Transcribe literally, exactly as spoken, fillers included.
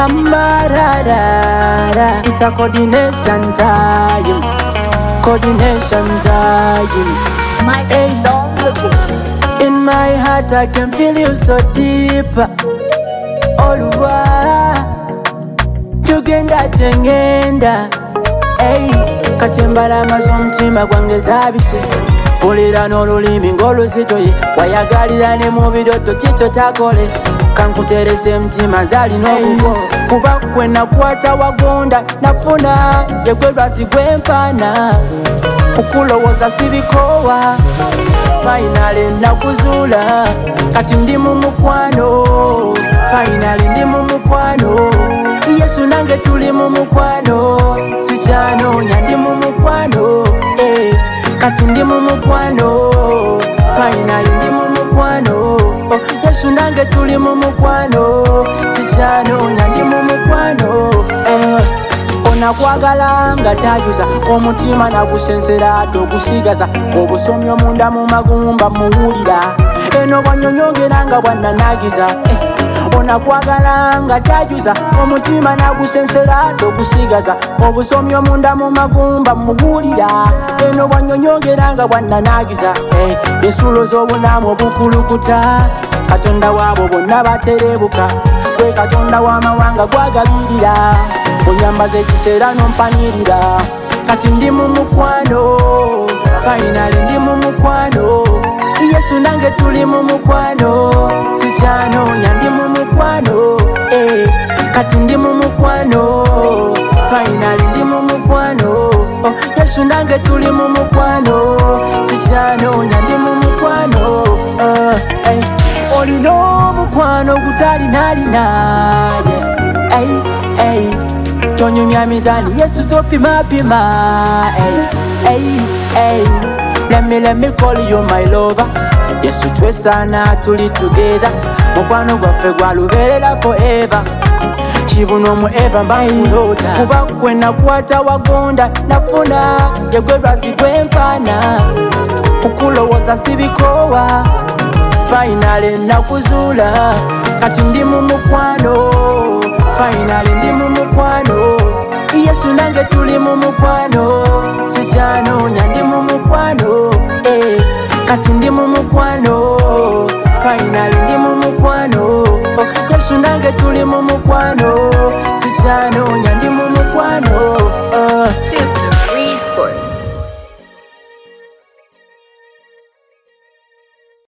Amarara. It's a coordination time. Coordination time. My Hey. song In my heart I can feel you so deep. Oluwa tugenda tengenda. Hey. Katembala z'omutima gwange zabise. Olera n'olulimi ng'oluzitoye. Wayagalira ne mu biroto kikyo takole. Kankuterese mtima zali n'obugo. Kuba kwe nakwata wagonda nafuna yegwe lwasi gwempana. Kukulowooza sibikowa. Finally nakuzula kati ndi mu mukwano. Finally ndi mu mukwano. Yesu nange tuli mu mukwano. Sikyanoonya ndi mu mukwano. Eh, kati ndi mu mukwano. Finally ndi mu mukwano. Oh, Yesu nange tuli mu mukwano. Sikyanoonya ndi mu mukwano. Eh, onakwagala nga tajuza omutima nagusensera ate ogusigaza obusomi omunda mu magumba muwulira eno bwanyonyogera nga bwananagiza eh. Onakwagala nga tajuza omutima nagusensera ate ogusigaza obusomi omunda mu magumba muwulira eno bwanyonyogera nga bwananagiza eh. Ensulo z'obulamu obukulukuta Katonda waabo bonna baterebuka gwe Katonda w'amawanga gwagabirira onyambaza ekiseera n'ompanirira kati ndi mu mukwano. Finally ndi mu mukwano. Yesu nange tuli mu mukwano. Sikyanoonya ndi mu mukwano. Eh, kati ndi mu mukwano. Finally ndi mu mukwano. Oh, Yesu nange tuli mu mukwano. Sikyanoonya ndi mu mukwano. Uh, hey. Olina omukwano gutalinalinaye. Hey, hey. Tonyumya mizani Yesu topima pima. Hey, hey, hey. Let me, let me call you my lover. Yesu twesana tuli together. Mukwano gwaffe gwaluberera forever. Chibuno mu eva mbakulota. Kuba kwe nakwata wagonda nafuna yegwe lwasi gwempana. Kukulowooza sibikowa. Finally nakuzula kati ndi mu mukwano. Finally ndi mu mukwano. Yesu nange tuli mu mukwano. Sikyanoonya ndi mu mukwano. Eh, kati ndi mu mukwano. Finally ndi mu mukwano. Oh, Yesu nange tuli mu mukwano. Sikyanoonya ndi mu mukwano. Uh,